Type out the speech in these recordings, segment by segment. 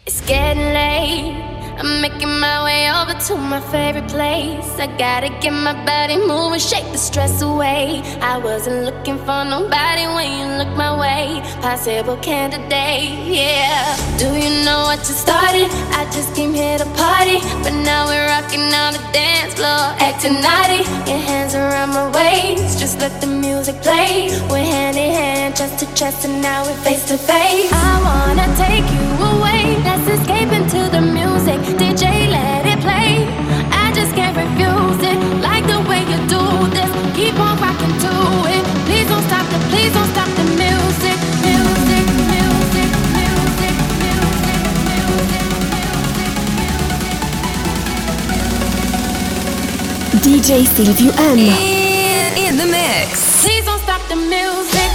It's getting late. I'm making my way over to my favorite place. I gotta get my body moving, shake the stress away. I wasn't looking for nobody when you look my way. Possible candidate, yeah. Do you know what you started? I just came here to party, but now we're rocking on the dance floor, acting naughty. Your hands around my waist, just let the music play. We're hand in hand, chest to chest, and now we're face to face. I wanna take you away, let's escape into the music. DJ, let it play. I just can't refuse it. Like the way you do this. Keep on rocking to it. Please don't stop the music. Music, music, music, music, music, music. DJ Silvio M. In the mix. Please don't stop the music.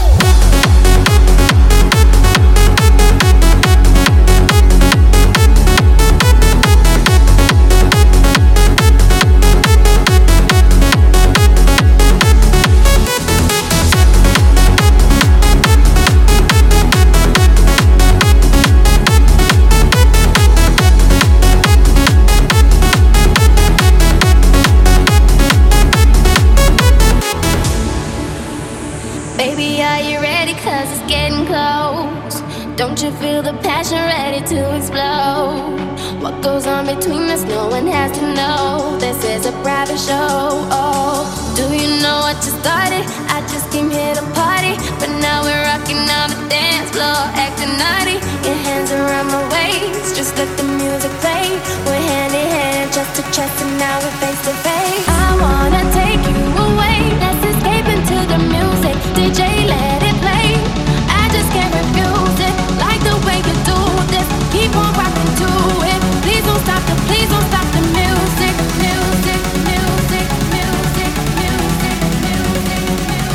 Don't you feel the passion ready to explode? What goes on between us, no one has to know. This is a private show. Oh, do you know what you started? I just came here to party, but now we're rocking on the dance floor, acting naughty. Your hands around my waist, just let the music play. We're hand in hand, chest to chest, and now we're face to face. I wanna take you away, let's escape into the music. DJ, let it play. I just can't refuse it. Like the way you do this. Keep on rocking to it. Please don't stop the music. Music, music, music, music, music,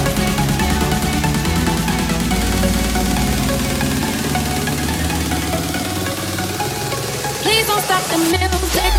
music. Please don't stop the music.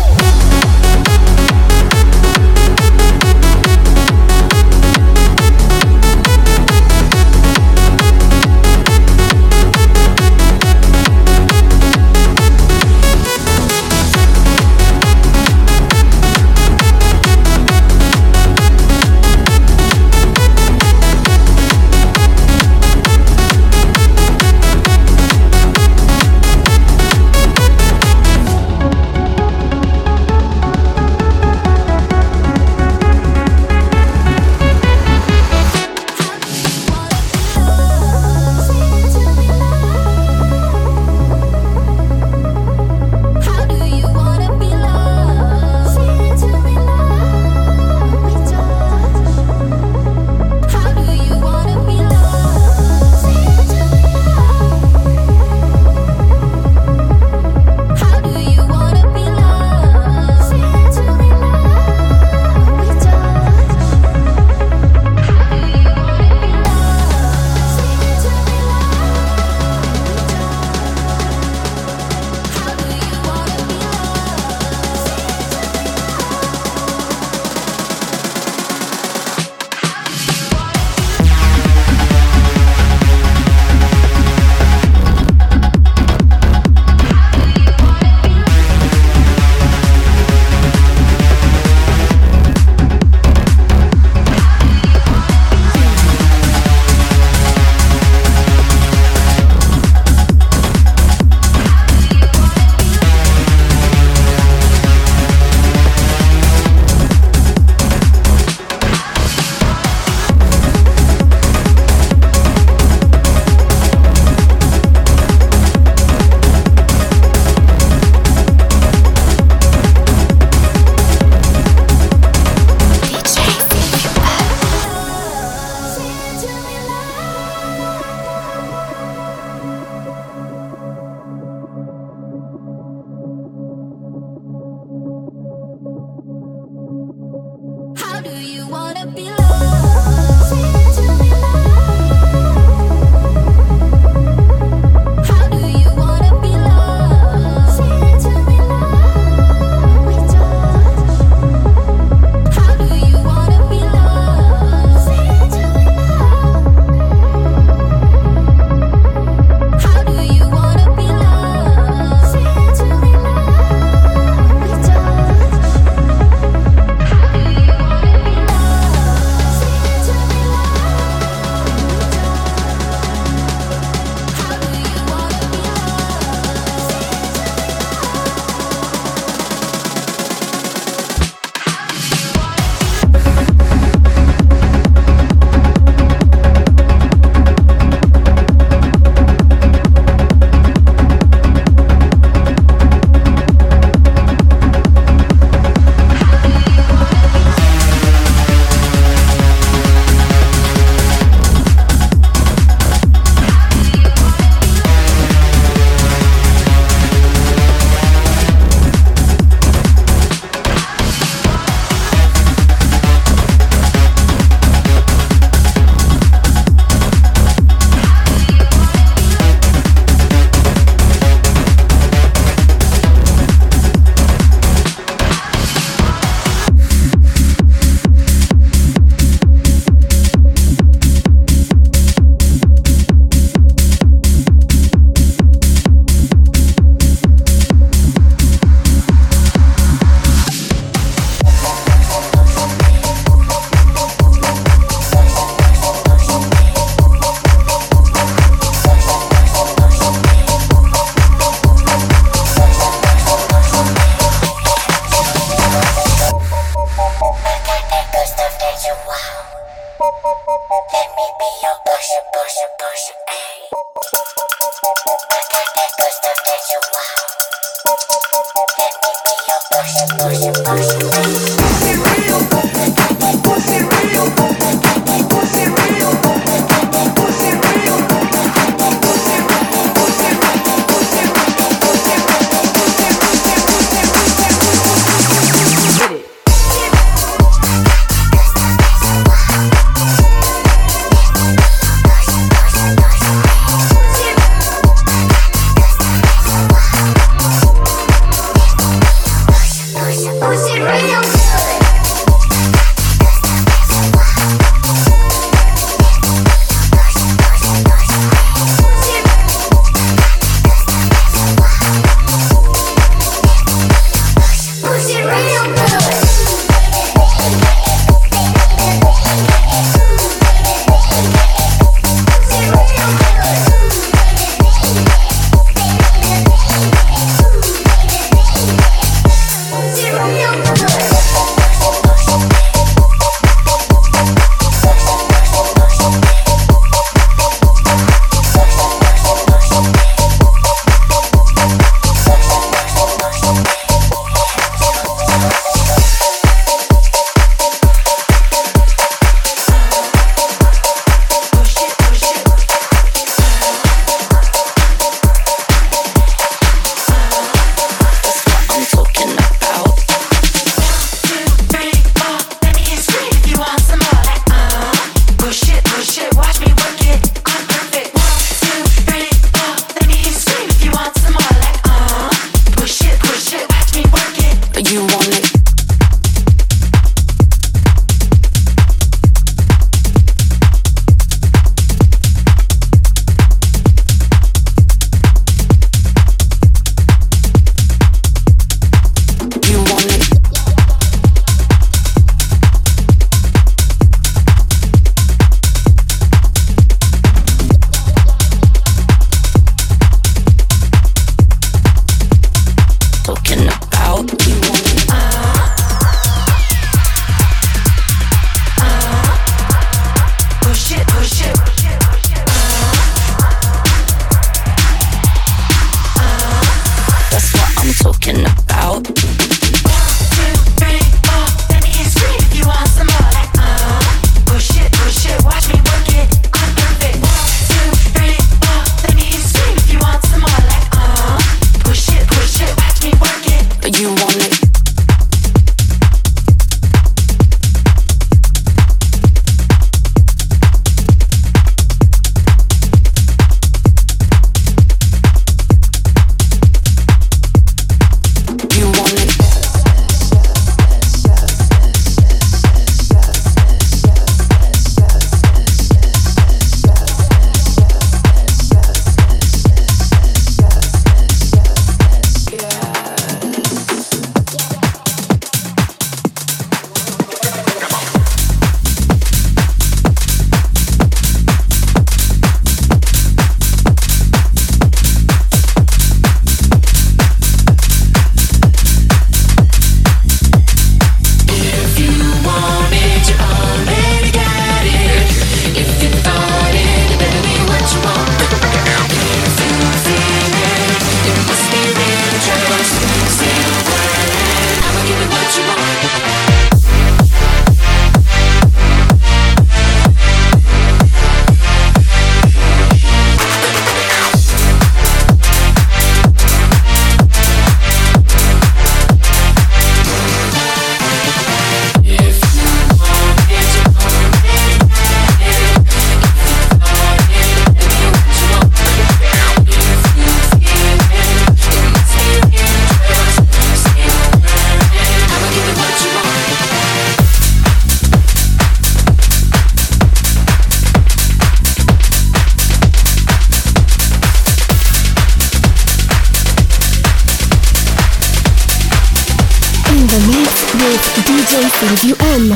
DJ Silvio M.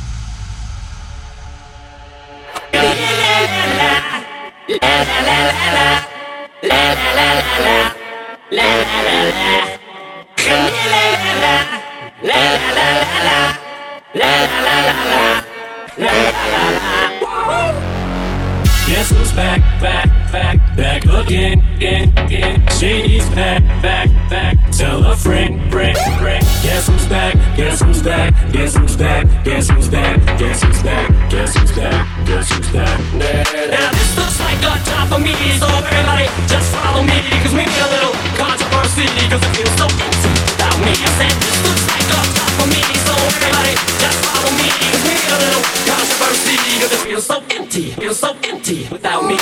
Guess who's back again. Shady's back. friend. Guess who's back? Guess who's back? Guess who's back? Guess who's back? Guess who's back? Guess who's back? Guess who's back? Now this looks like a job for me, so everybody just follow me, cause we need a little controversy, cause it feels so empty without me. I said this looks like a job for me, so everybody just follow me, cause we need a little controversy, cause it feels so empty without me.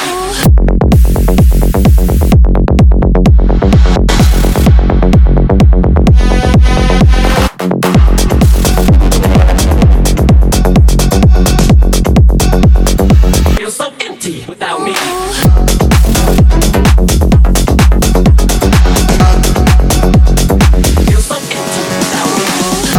Without me. Feel so empty without me.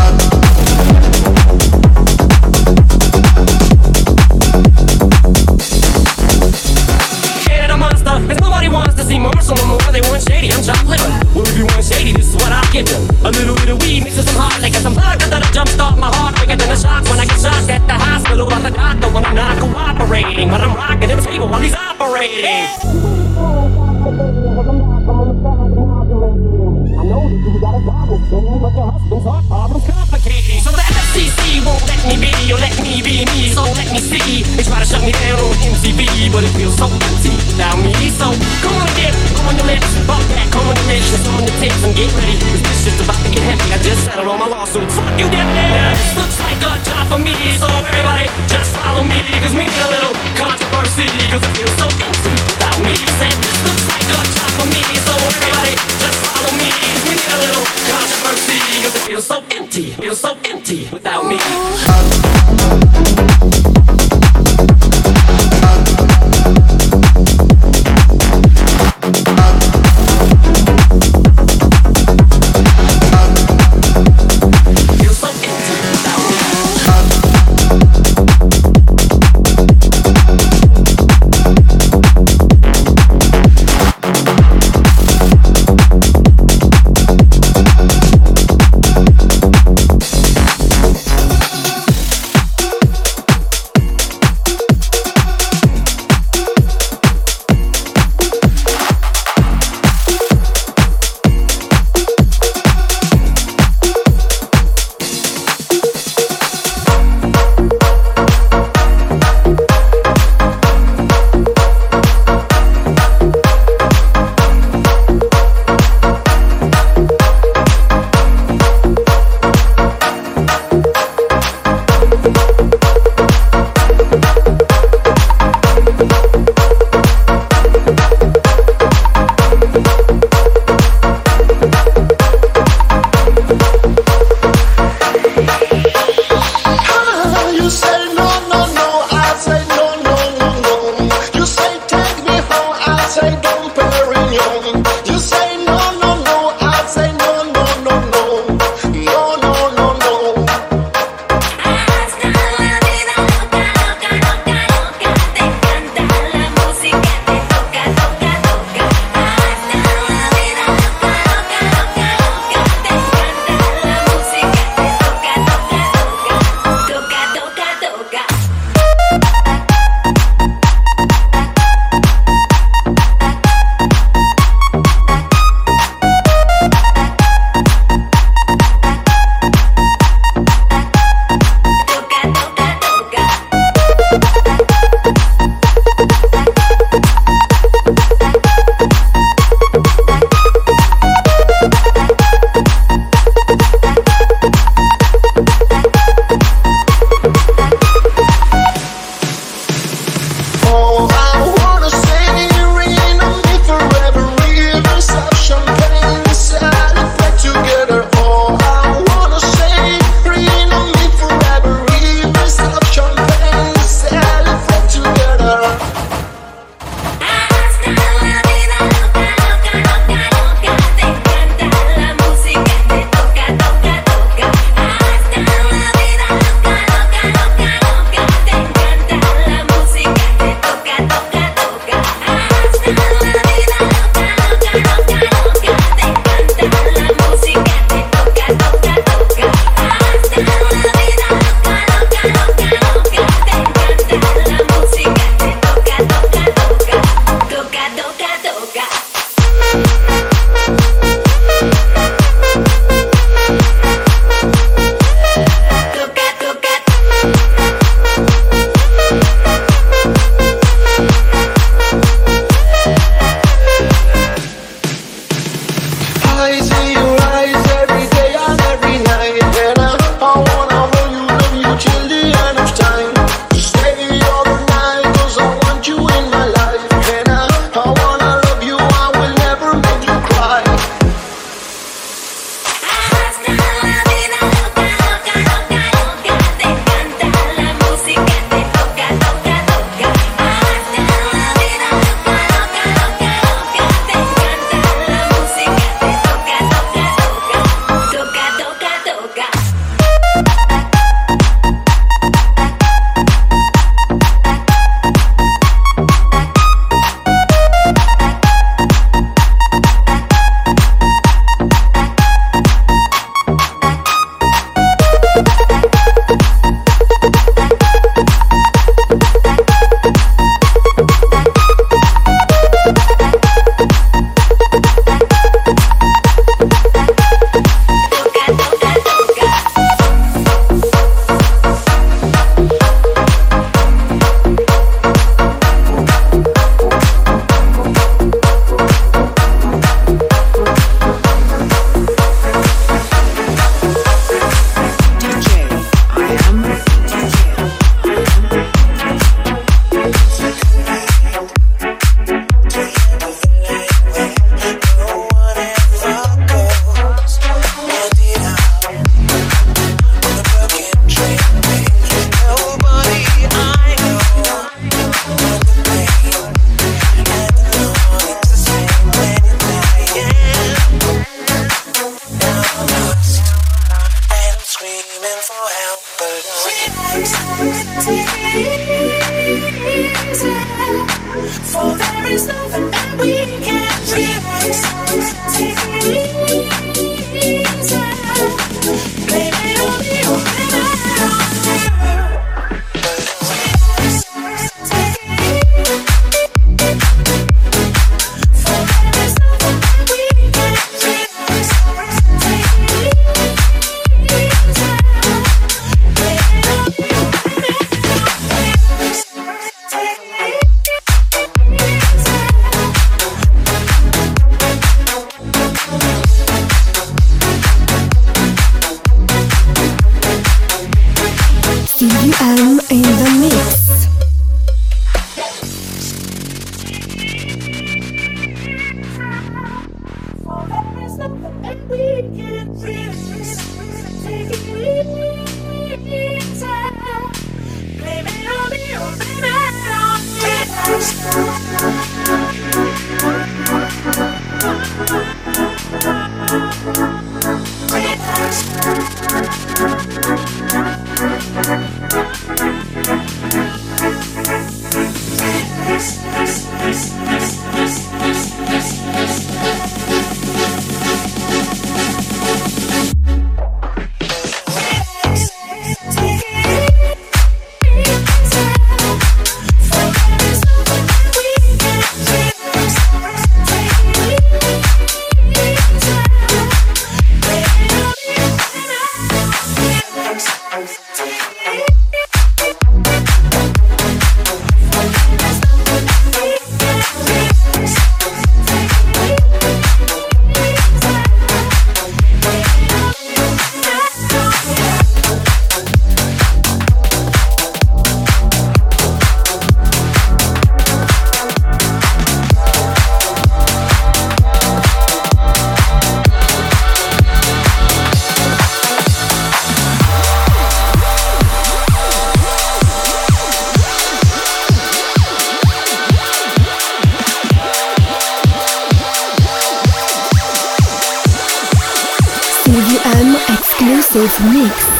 Created a monster, cause nobody wants to see more, so no more they want shady, I'm chopped liver. Well, if you want shady, this is what I'll give you. A little bit of weed mixed with some hard liquor, some blood that'll jumpstart my heart quicker than a shock when I get shocked at the hospital by the doctor when I'm not cooperating, but I'm rocking him table while he's operating. I know that you got a problem, but your husband's heart problem's complicating. So the FCC won't let me be, or let me be me, so let me see. They try to shut me down on MTV, but it feels so empty without me. So come on again, come on your lips, fuck that, come on your lips, just on the tips and get ready, cause this shit's about to get heavy. I just settled all my lawsuits, fuck you, damn it. Now this looks like a job for me, so everybody just follow me, cause we need a little controversy, cause it feels so empty without me. Said this looks like a job for me, so everybody just follow me, cause we need a little controversy, cause it feels so empty without me. CVM in the mix. CVM exclusive mix.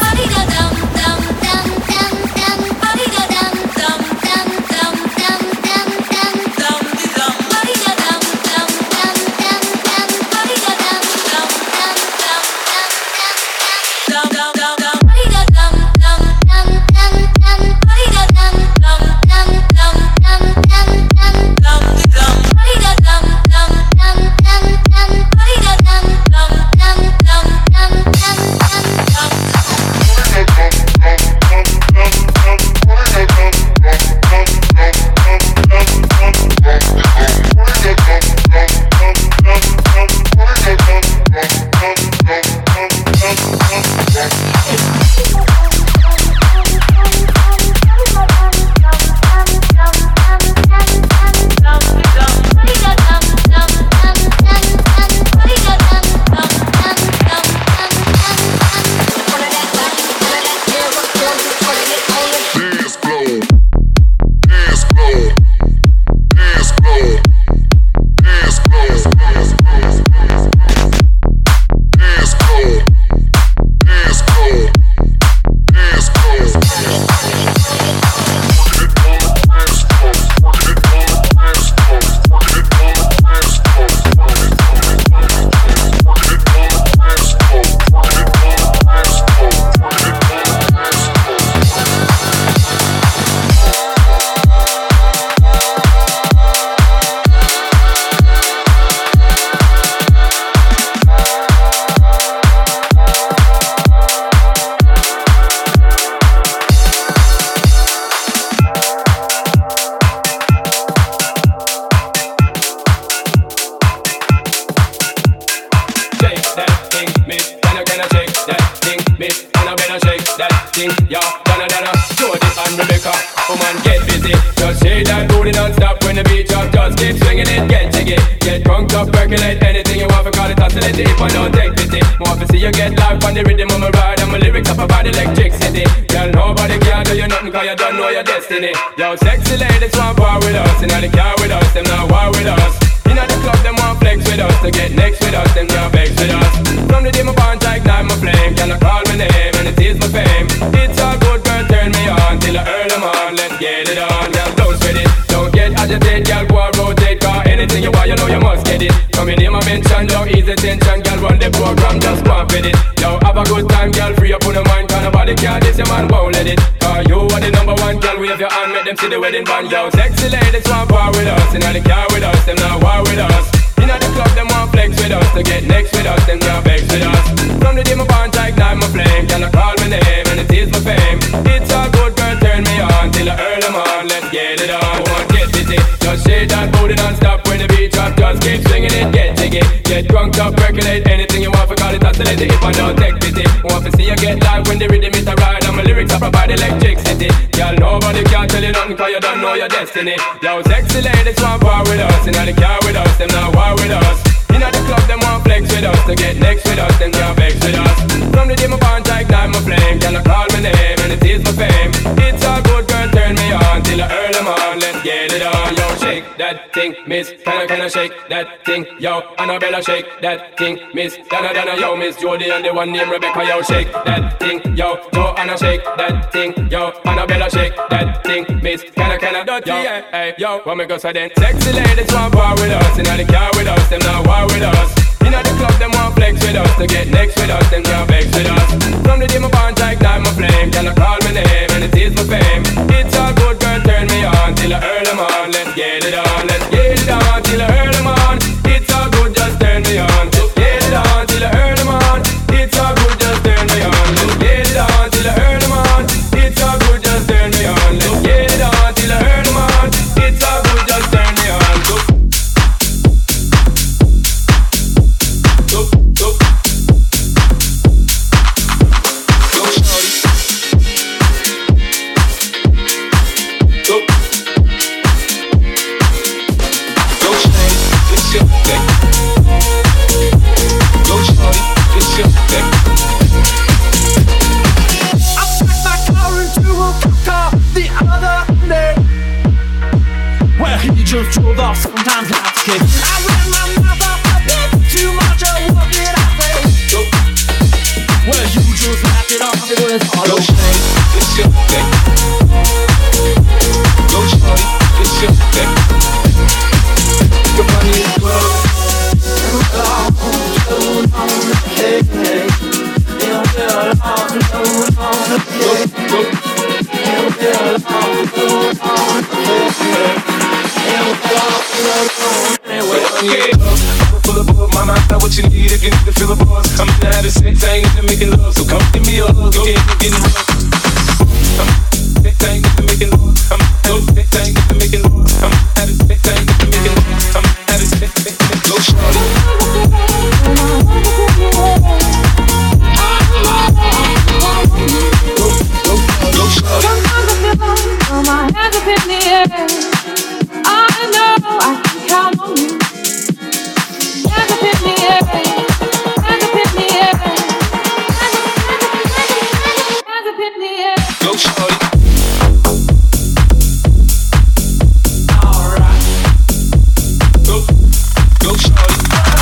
Yo, sexy ladies want war with us, and the car with us, them not war with us. Inna the club, them want flex with us, to get next with us, them can't vex with us. From the day my bond, I ignite my flame, can I call my name, and it is my fame. It's all good, girl, turn me on, till I earn them on, let's get it on. Girl, don't sweat it, don't get agitated, girl, go and rotate, cause mention, yo, easy tension, girl, run the program, just go and fit it. Yo, have a good time, girl, free up on the mind, cause nobody can this, your man won't let it. Cause you are the number one, girl, wave your hand, make them see the wedding band. Yo, sexy ladies want war with us, inna the car with us, them not war with us. Inna the club, them want flex with us, to get next with us, them can't vex with us. From the day my bond, I ignite my flame, can I call my name, and it is my fame. It's all good, girl, turn me on, till I earn them on, let's get it on. Won't get busy, just shake that booty non-stop when the beat drop, just keep swinging it, get jiggy. Get drunk up, percolate, anything you want, for call it oscillate. If I don't take pity, want to see you get live when the rhythm is a ride, and my lyrics are provide electricity. Y'all nobody can tell you nothing, cause you don't know your destiny. Yo, sexy ladies want war with us, inna the car with us, them not war with us. Inna the club, them want flex with us, to get next with us, them can't vex with us. From the day my bond, I ignite my flame, can I call my name, and it is my fame. It's all good, girl, turn me on, till I earn them on, let's get it on. Yo, shake that thing, miss, can I shake that thing, yo, Annabella, shake that thing, miss, Donna, yo, Miss Jody, and the one named Rebecca, yo, shake that thing, yo, Joanna, shake that thing, yo, Annabella, shake that thing, miss, can I, dirty, yeah, hey, yo, what me go so then? Sexy ladies want war with us, inna the car with us, them not war with us. Inna the club, them want flex with us, to get next with us, them can't vex with us. From the day my bond, I ignite my flame, can I call my name, and it is my fame. It's all good, girl, turn me on, till I earn them on, let's get it on, let's get it on, till I earn them on. It's all good, just turn me on, let's get it on, till I earn them on. It's all good, just turn me on, let's get it on, till I earn them on. It's all good, just turn me on, let's get it on, till I earn them on. It's all good, just turn me on. Just drove off, sometimes not to kick. I ran my mouth up a bit too much, what did I say? Well, you just laughed it off, it was all okay. It's your day. Go shorty, it's your day. Your money is well. Full of my mind, know what you need if you need to feel a buzz. I'm in the habit, sex, I ain't into making love, so come give me a hug. You can't get enough. Sex, I ain't into making love. Sex, I ain't into making love. I'm having sex, I ain't into making love. I'm having sex, go shorty. Go shorty. Throw my hands up in the air. I know I can count on you. Hands up in the air. Hands up in the air. Hands up in the air. Go shorty. Alright. Go shorty.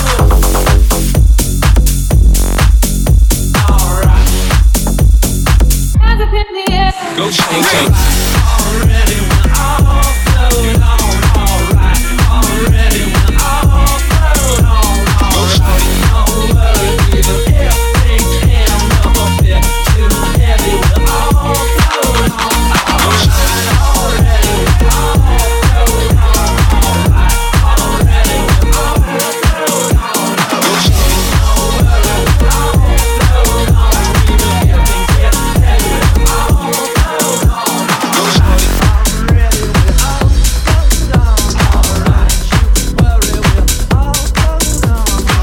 Alright. Hands up in the air. Go shorty. Already went all float on. Alright. Already went all float on. Go shorty. Don't worry, even if things end up a bit too heavy, we'll all float on. Alright. Already went all float on. Alright. Already went all float on. Go shorty. Don't worry, we'll all float on. Even if things get heavy, we'll all float on. Go shorty. Already we're all float on. Alright. You worry, we'll all float on.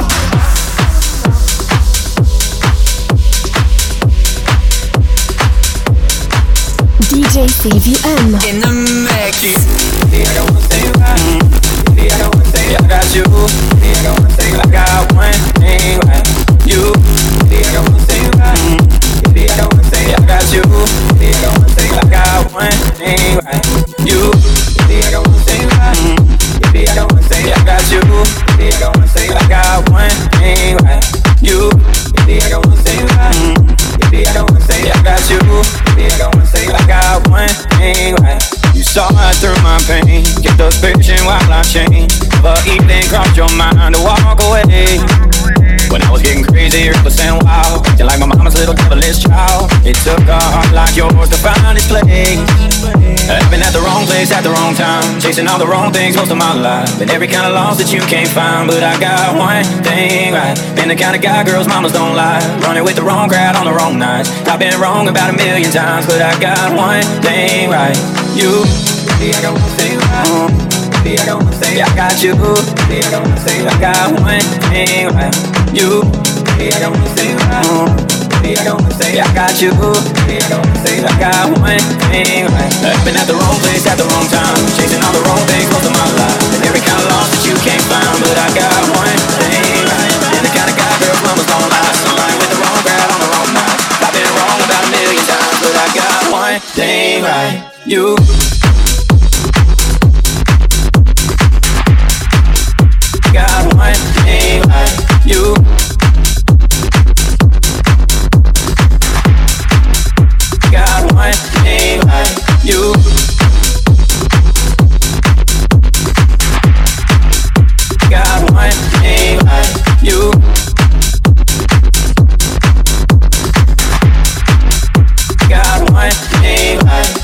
DJ CVM. In the mix. I got one thing right. I got one thing. I got you. I got one thing. I got one thing right. You. I got one thing right. I got one thing. I got you. I got one thing. I got one thing right. You. I got one thing right. I got one thing. I got you. I got one thing. I got one thing right. You. I got one thing right. I got one thing. I got you. I got one thing. I got one thing right. You saw right through my pain. Get those vision while I change. But even crossed your your mind to walk away. When I was getting crazy, it was saying wow, acting like my mama's little devilish child. It took a heart like yours to find its place. I've been at the wrong place at the wrong time, chasing all the wrong things most of my life. Been every kind of loss that you can't find, but I got one thing right. Been the kind of guy girls mamas don't lie, running with the wrong crowd on the wrong nights. I've been wrong about 1,000,000 times, but I got one thing right. You, baby, I got one thing right. Baby, I got one thing, I got you. Baby, I got one thing, I got one thing right. You, baby, I got one thing right. Baby, I got one thing, I got you. Baby, I got one thing, I got one thing right. I've been at the wrong place at the wrong time, chasing all the wrong things most of my life. And every kind of loss that you can't find, but I got one thing right. And the kind of guy girls mamas don't lie, somebody with the wrong crowd on the wrong night. I've been wrong about 1,000,000 times, but I got one thing right. You. Got one thing right. You. Got one thing right. You. Got one thing right. You. Got one thing right.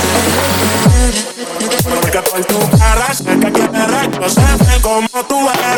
Como tú eres.